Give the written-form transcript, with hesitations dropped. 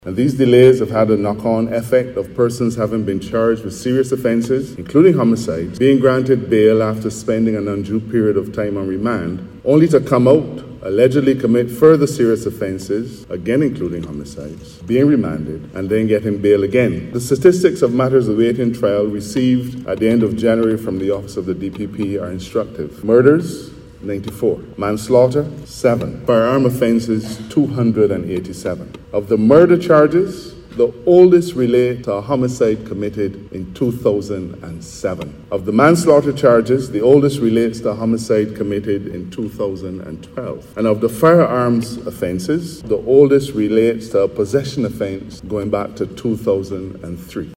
And these delays have had a knock-on effect of persons having been charged with serious offences, including homicides, being granted bail after spending an undue period of time on remand, only to come out, allegedly commit further serious offences, again including homicides, being remanded, and then getting bail again. The statistics of matters awaiting trial received at the end of January from the Office of the DPP are instructive. Murders, 94. Manslaughter, 7. Firearm offences, 287. Of the murder charges, the oldest relate to a homicide committed in 2007. Of the manslaughter charges, the oldest relates to a homicide committed in 2012. And of the firearms offences, the oldest relates to a possession offence going back to 2003.